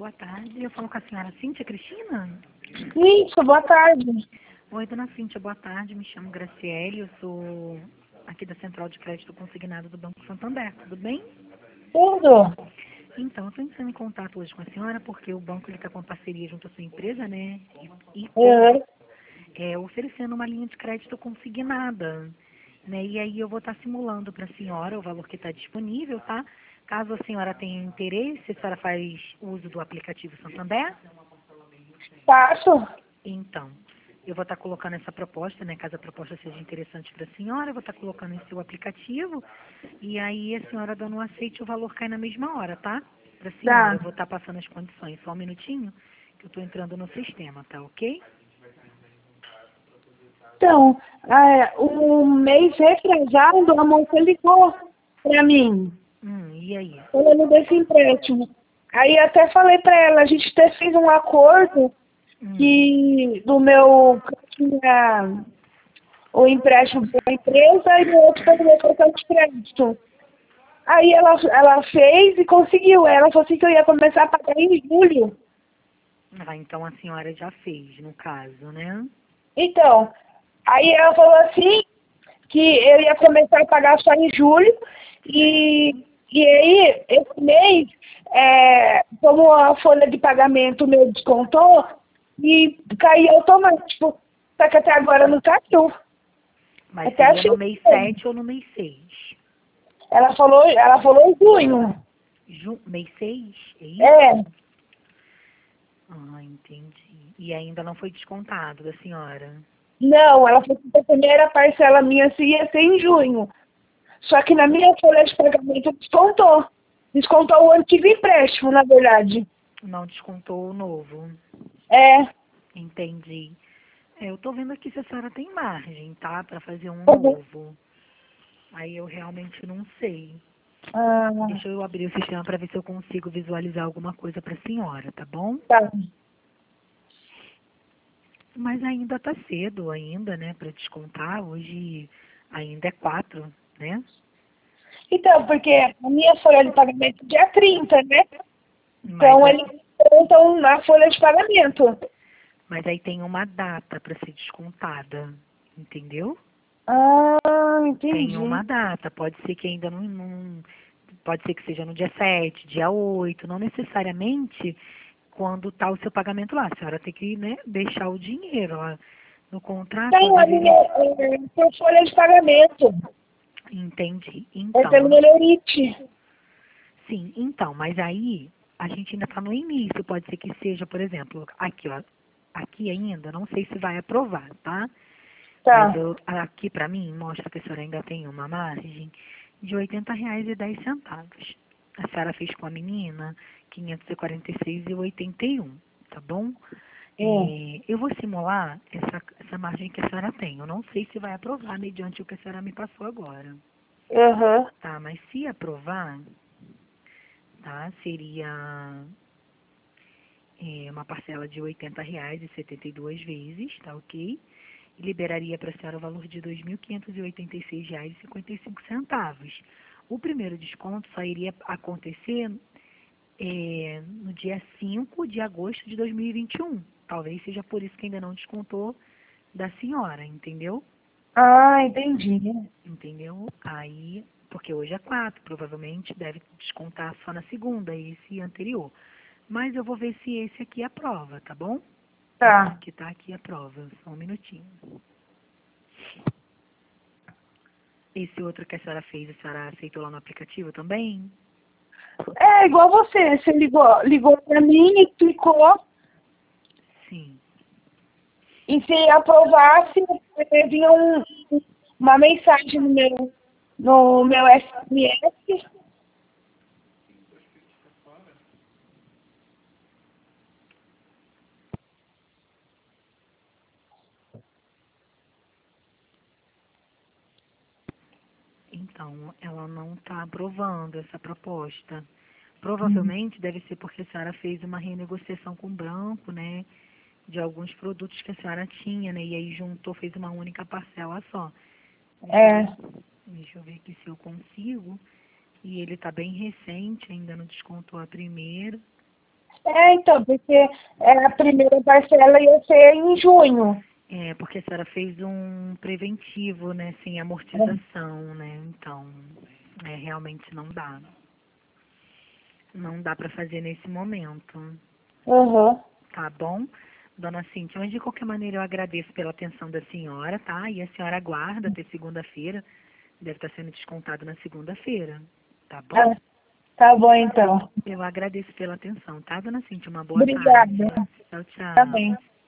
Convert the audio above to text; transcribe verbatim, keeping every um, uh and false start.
boa tarde. Eu falo com a senhora Cíntia Cristina? Isso, boa tarde. Oi, dona Cíntia, boa tarde. Me chamo Graciele, eu sou aqui da Central de Crédito Consignado do Banco Santander, tudo bem? Tudo? Então, eu estou entrando em contato hoje com a senhora porque o banco está com uma parceria junto à sua empresa, né? E, e Uhum. é, oferecendo uma linha de crédito consignada. Né? E aí eu vou estar simulando para a senhora o valor que está disponível, tá? Caso a senhora tenha interesse, a senhora faz uso do aplicativo Santander? Faço? Então, eu vou estar colocando essa proposta, né? Caso a proposta seja interessante para a senhora, eu vou estar colocando em seu aplicativo e aí a senhora dando um aceite, o valor cai na mesma hora, tá? Para a senhora, eu Tá. vou estar passando as condições. Só um minutinho que eu estou entrando no sistema, tá ok? Então, é, um mês retrasado, a moça ligou pra mim, Hum, e aí? falando desse empréstimo. Aí eu até falei pra ela, a gente até fez um acordo Hum, que do meu que eu tinha o empréstimo da empresa e o outro foi do meu cartão de crédito. Aí ela, ela fez e conseguiu. Ela falou assim que eu ia começar a pagar em julho. ah, então a senhora já fez, no caso, né? Então, aí ela falou assim que eu ia começar a pagar só em julho e, Certo. e aí, esse mês, é, como a folha de pagamento meu descontou, e caiu automático. Só que até agora não caiu. Mas Até seria no achei. mês sete ou no mês seis? Ela falou, ela falou em junho. Ju mês seis, é É, isso? Ah, entendi. E ainda não foi descontado da senhora? não, ela falou que a primeira parcela minha se ia ser em junho. Só que na minha folha de pagamento descontou. Descontou o antigo empréstimo, na verdade. Não descontou o novo? É. Entendi. É, eu tô vendo aqui se a senhora tem margem, tá? Pra fazer um Uhum. novo. Aí eu realmente não sei. Ah, Deixa eu abrir o sistema para ver se eu consigo visualizar alguma coisa para a senhora, tá bom? tá. Mas ainda tá cedo ainda, né, para descontar. Hoje ainda é quatro, né? Então, porque a minha folha de pagamento é dia trinta, né? Mas, Então, a- eles contam na folha de pagamento. mas aí tem uma data para ser descontada, entendeu? Ah, Tem entendi. uma data. Pode ser que ainda não, não pode ser que seja no dia sete, dia oito, não necessariamente quando está o seu pagamento lá. A senhora tem que, né, deixar o dinheiro lá no contrato, ela Tem a minha deveria. é, tem folha de pagamento. Entendi. É Então, pelo eu não. Melerite. Sim, então, mas aí a gente ainda está no início. Pode ser que seja, por exemplo, aqui, ó. Aqui ainda, não sei se vai aprovar, tá? Mas Tá. eu, aqui para mim mostra que a senhora ainda tem uma margem de oitenta reais e dez centavos. A senhora fez com a menina quinhentos e quarenta e seis e oitenta e um, tá bom? Hum. É, eu vou simular essa, essa margem que a senhora tem. Eu não sei se vai aprovar mediante o que a senhora me passou agora. Aham. Tá, mas se aprovar, tá, seria é, uma parcela de oitenta reais e setenta e duas vezes, tá ok? E liberaria para a senhora o valor de dois mil quinhentos e oitenta e seis reais e cinquenta e cinco centavos. O primeiro desconto só iria acontecer é, no dia cinco de agosto de dois mil e vinte e um. Talvez seja por isso que ainda não descontou da senhora, entendeu? Ah, entendi. Entendeu? Aí, porque hoje é quatro, provavelmente deve descontar só na segunda, esse anterior. Mas eu vou ver se esse aqui aprova, tá bom? Esse Tá. que tá aqui aprova, só um minutinho. Esse outro que a senhora fez, a senhora aceitou lá no aplicativo também? É igual você. Você ligou, ligou pra mim e clicou. Sim. E se aprovasse, eh, vinha um, uma mensagem no meu, no meu S M S. Então, ela não está aprovando essa proposta. Hum. Provavelmente deve ser porque a senhora fez uma renegociação com o banco, né? De alguns produtos que a senhora tinha, né? E aí juntou, fez uma única parcela só. Deixa eu ver, É. deixa eu ver aqui se eu consigo. E ele está bem recente, ainda não descontou a primeira. É, então, porque é, a primeira parcela ia ser em junho. É, porque a senhora fez um preventivo, né, sem amortização, né? Então, é, realmente não dá. Não dá para fazer nesse momento, Uhum. tá bom? Dona Cíntia, mas de qualquer maneira eu agradeço pela atenção da senhora, tá? E a senhora aguarda até segunda-feira, deve estar sendo descontado na segunda-feira, tá bom? Ah, tá bom, então. Eu agradeço pela atenção, tá, Dona Cíntia? Uma boa tarde. Obrigada. Tchau, Tá tchau. bem.